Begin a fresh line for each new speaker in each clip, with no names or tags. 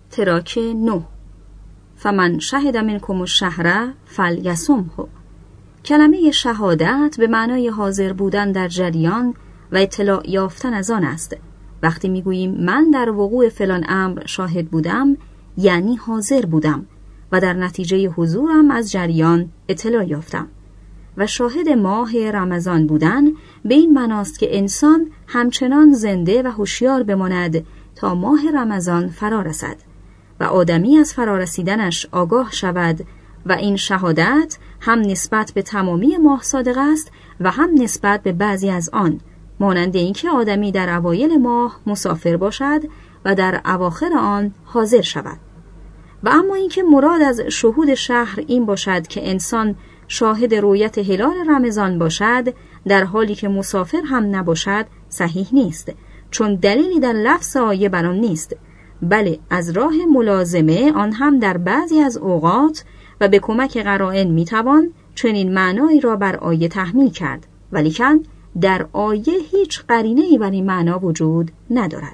تراک 9 فمن شهد منکم الشهر فلیصمه. کلمه شهادت به معنای حاضر بودن در جریان و اطلاع یافتن از آن است. وقتی میگوییم من در وقوع فلان امر شاهد بودم، یعنی حاضر بودم و در نتیجه حضورم از جریان اطلاع یافتم. و شاهد ماه رمضان بودن به این معناست که انسان همچنان زنده و هوشیار بماند تا ماه رمضان فرا رسد و آدمی از فرارسیدنش آگاه شود و این شهادت هم نسبت به تمامی ماه صادق است و هم نسبت به بعضی از آن، مانند اینکه آدمی در اوایل ماه مسافر باشد و در اواخر آن حاضر شود. و اما اینکه مراد از شهود شهر این باشد که انسان شاهد رؤیت هلال رمضان باشد در حالی که مسافر هم نباشد صحیح نیست، چون دلیلی در لفظ آیه بر آن نیست. بله، از راه ملازمه آن هم در بعضی از اوقات و به کمک قرائن میتوان چنین معنایی را بر آیه تحمیل کرد، ولیکن در آیه هیچ قرینه‌ای بر این معنا وجود ندارد.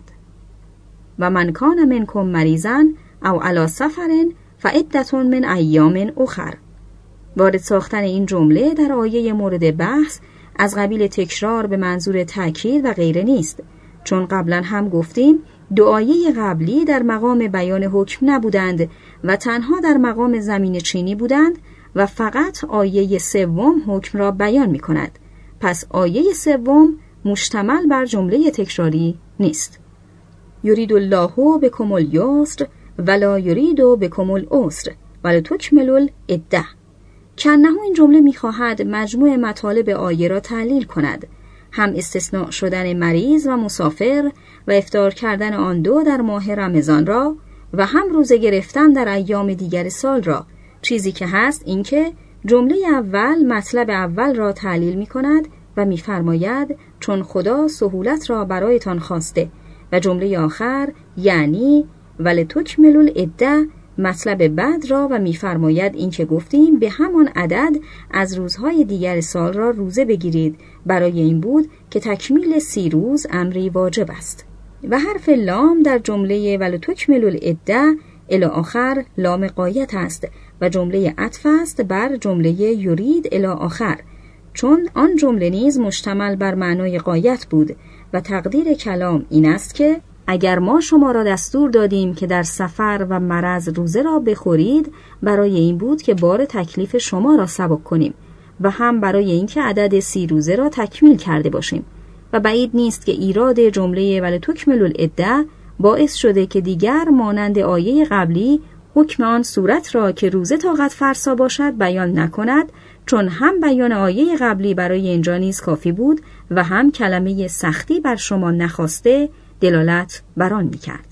و من کان منکم مریضا او علی سفر فعدة من ایام اخر. وارد ساختن این جمله در آیه مورد بحث از قبیل تکرار به منظور تأکید و غیره نیست، چون قبلا هم گفتیم دو آیه قبلی در مقام بیان حکم نبودند و تنها در مقام زمین چینی بودند و فقط آیه سوم حکم را بیان می کند. پس آیه سوم مشتمل بر جمله تکراری نیست. یرید الله بکم الیسر ولا یرید بکم العسر ولتکملوا العده. کنه این جمله می‌خواهد مجموع مطالب آیه را تعلیل کند، هم استثناء شدن مریض و مسافر و افطار کردن آن دو در ماه رمضان را و هم روزه گرفتن در ایام دیگر سال را. چیزی که هست این که جمله اول مطلب اول را تعلیل می‌کند و می‌فرماید چون خدا سهولت را برایتان خواسته، و جمله آخر یعنی ولتکملوا العده مطلب بعد را و می‌فرماید این که گفتیم به همان عدد از روزهای دیگر سال را روزه بگیرید، برای این بود که تکمیل 30 روز امری واجب است. و حرف لام در جمله ولتکملوا العده الی آخر لام غایت است و جمله عطف است بر جمله یرید الی آخر، چون آن جمله نیز مشتمل بر معنای غایت بود و تقدیر کلام این است که اگر ما شما را دستور دادیم که در سفر و مرض روزه را بخورید، برای این بود که بار تکلیف شما را سبک کنیم و هم برای اینکه عدد 30 روزه را تکمیل کرده باشیم. و بعید نیست که ایراد جمله ولتکملوا العده باعث شده که دیگر مانند آیه قبلی حکم آن صورت را که روزه طاقت فرسا باشد بیان نکند، چون هم بیان آیه قبلی برای اینجا نیز کافی بود و هم کلمه سختی بر شما نخواسته دلالت بر آن می‌کرد.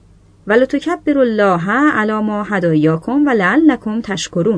ولتکبروا الله علی ما هداکم ولعلکم تشکرون.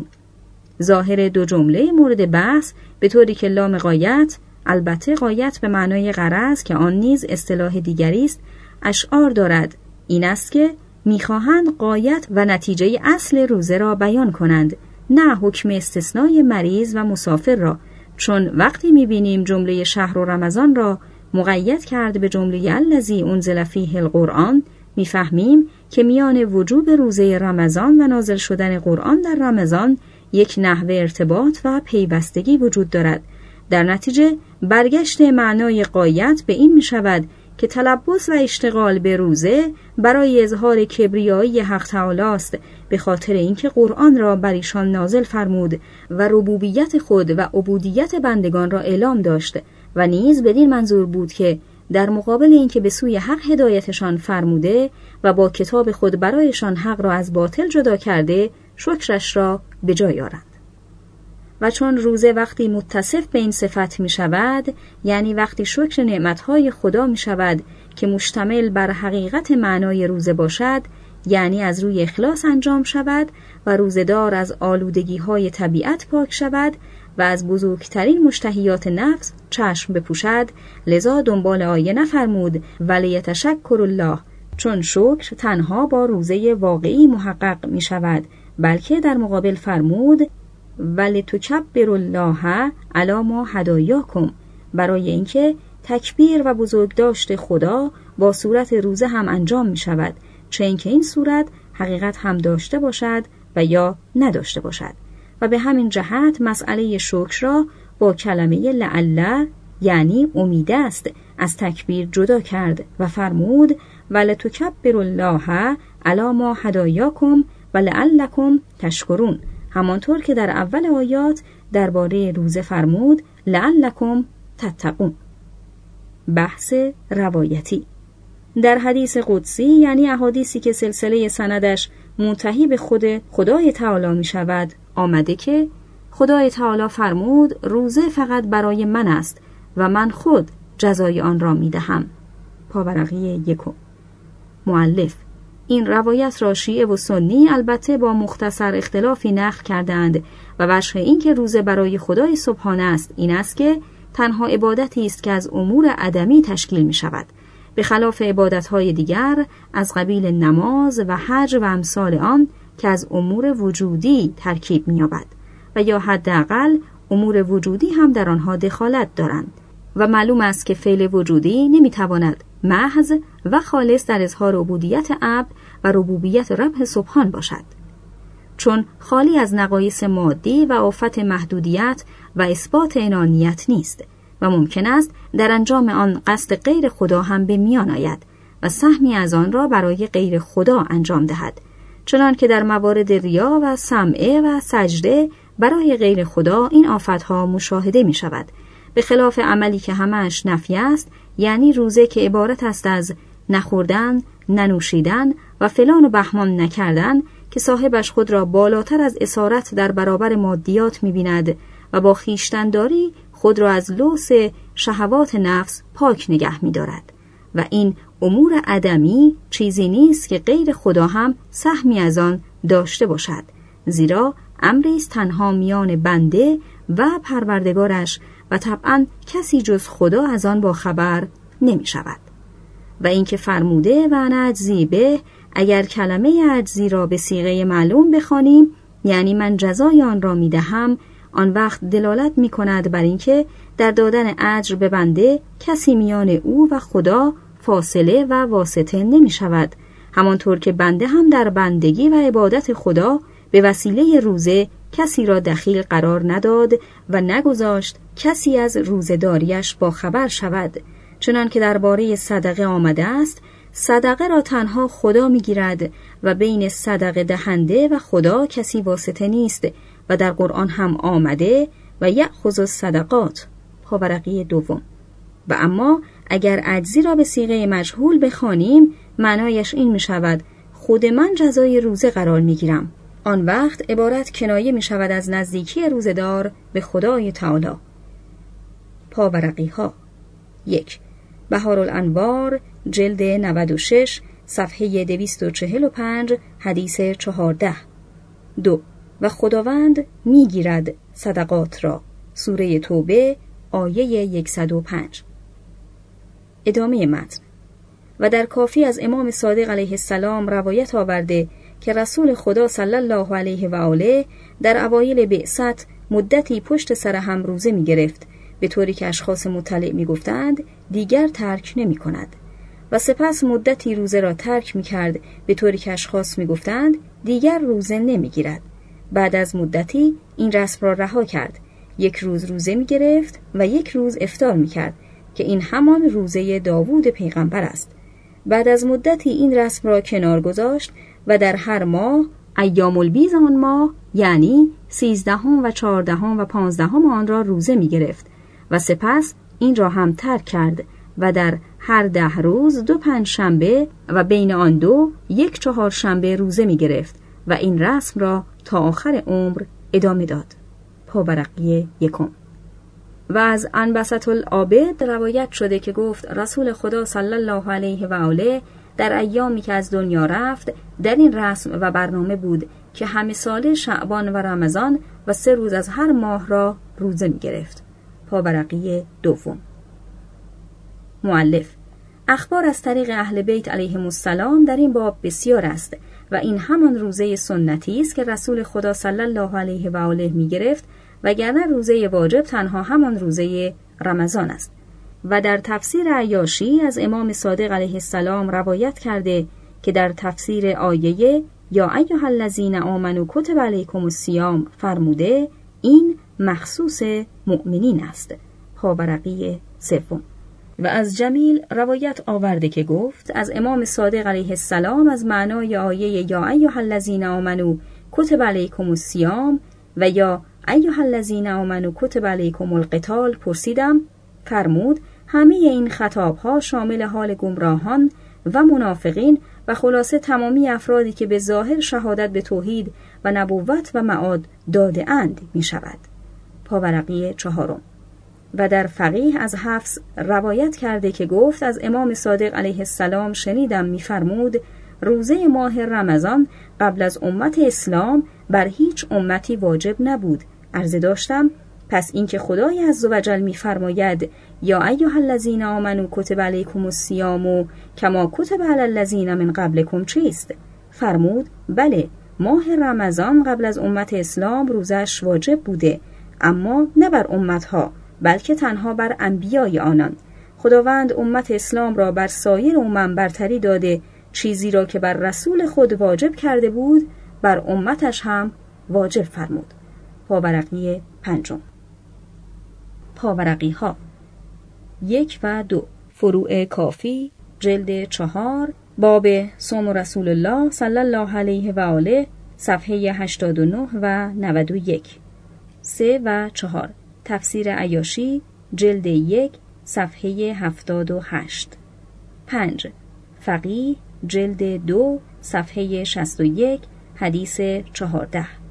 ظاهر دو جمله مورد بحث به طوری که لام غایت، البته غایت به معنای غرض که آن نیز اصطلاح دیگری است، اشعار دارد این است که می‌خواهند غایت و نتیجه اصل روزه را بیان کنند، نه حکم استثنای مریض و مسافر را، چون وقتی می‌بینیم جمله شهر و رمضان را مقید کرد به جمله الذی انزل فیه القرآن، می‌فهمیم که میان وجوب روزه رمضان و نازل شدن قرآن در رمضان یک نحوه ارتباط و پیوستگی وجود دارد. در نتیجه برگشت معنای غایت به این می‌شود که تلبس و اشتغال به روزه برای اظهار کبریایی حق تعالی است، به خاطر اینکه قرآن را بر ایشان نازل فرمود و ربوبیت خود و عبودیت بندگان را اعلام داشت و نیز بدین منظور بود که در مقابل اینکه به سوی حق هدایتشان فرموده و با کتاب خود برایشان حق را از باطل جدا کرده، شکرش را به جای آورند. و چون روزه وقتی متصف به این صفت می شود، یعنی وقتی شکر نعمتهای خدا می شود که مشتمل بر حقیقت معنای روزه باشد، یعنی از روی اخلاص انجام شود و روزه‌دار از آلودگی‌های طبیعت پاک شود و از بزرگترین مشتهیات نفس چشم بپوشد، لذا دنبال آیه نفرمود ولیتشکر الله، چون شکر تنها با روزه واقعی محقق می شود، بلکه در مقابل فرمود ولتکبروا الله علی ما هداکم، برای اینکه تکبیر و بزرگداشت خدا با صورت روزه هم انجام می شود، چه اینکه این صورت حقیقت هم داشته باشد و یا نداشته باشد و به همین جهت مسئله شکر را با کلمه لعل یعنی امید است از تکبیر جدا کرد و فرمود ولتکبروا الله علی ما هدایاکم ولعلکم تشکرون، همانطور که در اول آیات درباره روزه فرمود لعلکم تتقون. بحث روایتی در حدیث قدسی یعنی احادیثی که سلسله سندش منتهی به خود خدای تعالی می شود آمده که خدای تعالی فرمود روزه فقط برای من است و من خود جزای آن را می دهم. پاورقی 1. مؤلف این روایت را شیعه و سنی البته با مختصر اختلافی نقل کردند و وجه این که روزه برای خدای سبحانه است این است که تنها عبادتی است که از امور عدمی تشکیل می شود، به خلاف عبادت‌های دیگر از قبیل نماز و حج و امثال آن که از امور وجودی ترکیب می‌یابد و یا حداقل امور وجودی هم در آنها دخالت دارند و معلوم است که فعل وجودی نمی‌تواند محض و خالص در اظهار عبودیت عبد و ربوبیت رب سبحان باشد، چون خالی از نقایص مادی و آفت محدودیت و اثبات انانیت نیست و ممکن است در انجام آن قصد غیر خدا هم به میان آید و سهمی از آن را برای غیر خدا انجام دهد، چنان که در موارد ریا و سمعه و سجده برای غیر خدا این آفتها مشاهده می شود، به خلاف عملی که همه‌اش نفی است، یعنی روزه که عبارت است از نخوردن، ننوشیدن و فلان و بهمان نکردن که صاحبش خود را بالاتر از اسارت در برابر مادیات می بیند و با خویشتن‌داری خود را از لوث شهوات نفس پاک نگه می دارد و این امور عدمی چیزی نیست که غیر خدا هم سهمی از آن داشته باشد، زیرا امری است تنها میان بنده و پروردگارش و طبعا کسی جز خدا از آن با خبر نمی شود. و اینکه فرموده و نجزی به، اگر کلمه عجزی را به صیغه معلوم بخوانیم یعنی من جزای آن را می دهم، آن وقت دلالت می کند بر اینکه در دادن اجر به بنده کسی میان او و خدا فاصله و واسطه نمی شود، همانطور که بنده هم در بندگی و عبادت خدا به وسیله روزه کسی را دخیل قرار نداد و نگذاشت کسی از روزه‌داریش با خبر شود، چنان که درباره صدقه آمده است صدقه را تنها خدا میگیرد و بین صدقه دهنده و خدا کسی واسطه نیست و در قرآن هم آمده و یأخذ الصدقات. پاورقی 2. و اما اگر عجزی را به صیغه مجهول بخوانیم معنایش این می شود خود من جزای روزه قرار می گیرم، آن وقت عبارت کنایه می شود از نزدیکی روزه‌دار به خدای تعالی. پاورقی ها 1. بهارالانوار جلد 96 صفحه 245 حدیث 14. 2. و خداوند میگیرد صدقات را، سوره توبه آیه 105. ادامه متن. و در کافی از امام صادق علیه السلام روایت آورده که رسول خدا صلی الله علیه و آله در اوایل بعثت مدتی پشت سر هم روزه می گرفت، به طوری که اشخاص مطلع می گفتند دیگر ترک نمی کند و سپس مدتی روزه را ترک می کرد، به طوری که اشخاص می گفتند دیگر روزه نمی گیرد. بعد از مدتی این رسم را رها کرد، یک روز روزه می گرفت و یک روز افطار می کرد که این همان روزه داوود پیغمبر است. بعد از مدتی این رسم را کنار گذاشت و در هر ماه ایام البیض آن ماه یعنی 13 و 14 و 15 آن را روزه می گرفت و سپس این را هم ترک کرد و در هر 10 روز 2 پنجشنبه و بین آن دو 1 چهارشنبه روزه می گرفت و این رسم را تا آخر عمر ادامه داد. پاورقی 1. و از انبسط العابد روایت شده که گفت رسول خدا صلی الله علیه و آله در ایامی که از دنیا رفت در این رسم و برنامه بود که همه ساله شعبان و رمضان و 3 روز از هر ماه را روزه می گرفت. پاورقی 2. مؤلف اخبار از طریق اهل بیت علیهم السلام در این باب بسیار است و این همان روزه سنتی است که رسول خدا صلی الله علیه و آله می گرفت، وگرنه روزه واجب تنها همان روزه رمضان است. و در تفسیر عیاشی از امام صادق علیه السلام روایت کرده که در تفسیر آیه یا ایها الذین آمنوا کتب علیکم الصیام فرموده این مخصوص مؤمنین است. پاورقی سوم. و از جمیل روایت آورده که گفت از امام صادق علیه السلام از معنای آیه یا ایها الذین آمنوا کتب علیکم الصیام و یا ایها الذین آمنوا کتب علیکم القتال پرسیدم. فرمود همه این خطابها شامل حال گمراهان و منافقین و خلاصه تمامی افرادی که به ظاهر شهادت به توحید و نبوت و معاد داده اند می شود. پاورقی چهارم. و در فقیه از حفص روایت کرده که گفت از امام صادق علیه السلام شنیدم می‌فرمود روزه ماه رمضان قبل از امت اسلام بر هیچ امتی واجب نبود. عرضه داشتم پس اینکه خدای عزوجل می‌فرماید یا ایها الذین آمنوا کتب علیکم الصیام کما کتب علی الذین من قبلکم چیست؟ فرمود بله، ماه رمضان قبل از امت اسلام روزش واجب بوده، اما نه بر امتها بلکه تنها بر انبیای آنان. خداوند امت اسلام را بر سایر امم برتری داده، چیزی را که بر رسول خود واجب کرده بود بر امتش هم واجب فرمود. پاورقی پنجم. پاورقی ها 1 و 2. فروع کافی جلد 4 باب صوم رسول الله صلی الله علیه و آله صفحه 89 و 91. 3 و 4. تفسیر عیاشی جلد 1 صفحه 78. 5. فقیه جلد 2 صفحه 61 حدیث 14.